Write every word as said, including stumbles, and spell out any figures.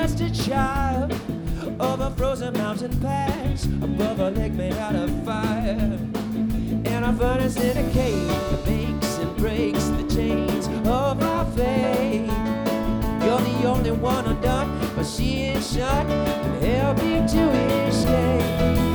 just a child of a frozen mountain pass, above a lake made out of fire, and a furnace in a cave that makes and breaks the chains of our faith. You're the only one undone, but she is shut to help you to escape.